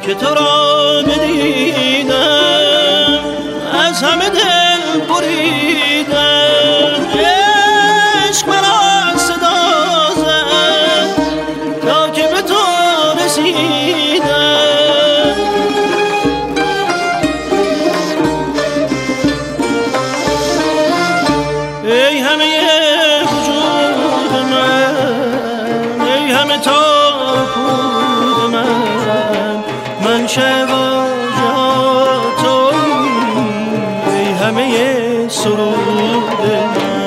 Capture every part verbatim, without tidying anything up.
که تو را ندیدم از همه دل بریدم. عشق مرا صدا زد تا که به تو رسیدم. ای همه وجود من، ای همه تار پود من، من شواجات تویی، ای همه سرود من.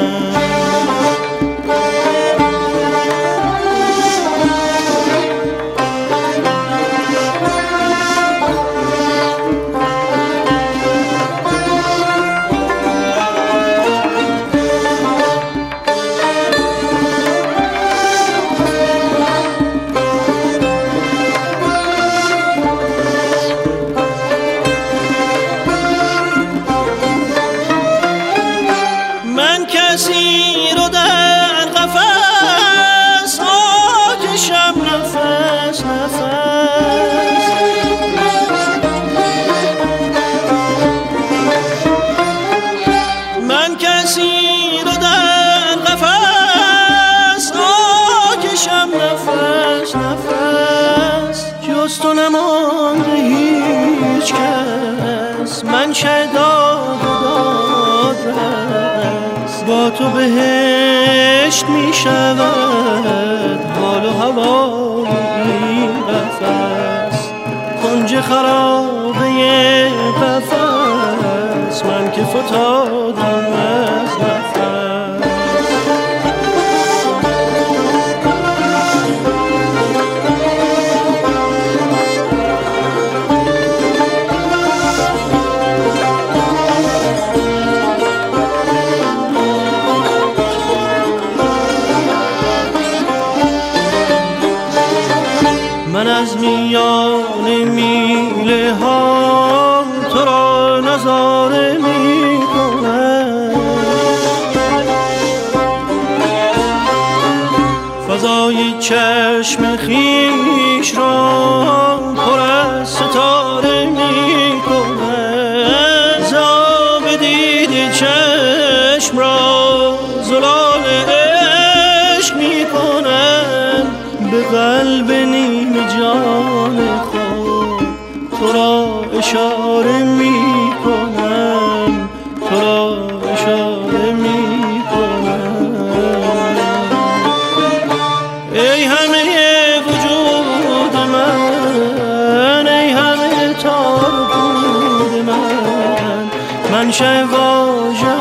کسی رو در قفس آتشم نفس نفس. من کسی رو در قفس آتشم نفس نفس. جز تو نمانده هیچ کس، من شهداد و دادرس. با تو بهشت می شود حال و هوای این قفس. کنج خرابه قفس من که فتادم از نفس. من از میان میله ها تو را نظاره می کنم. فضای چشم خیش را پر از ستاره می کنم. زاب دید چشم را زلال عشق می کنم. به قلب نیم جان خود تو را اشاره می کنم، تو را اشاره می کنم. ای همه وجود من، ای همه تار بود من، من شواژ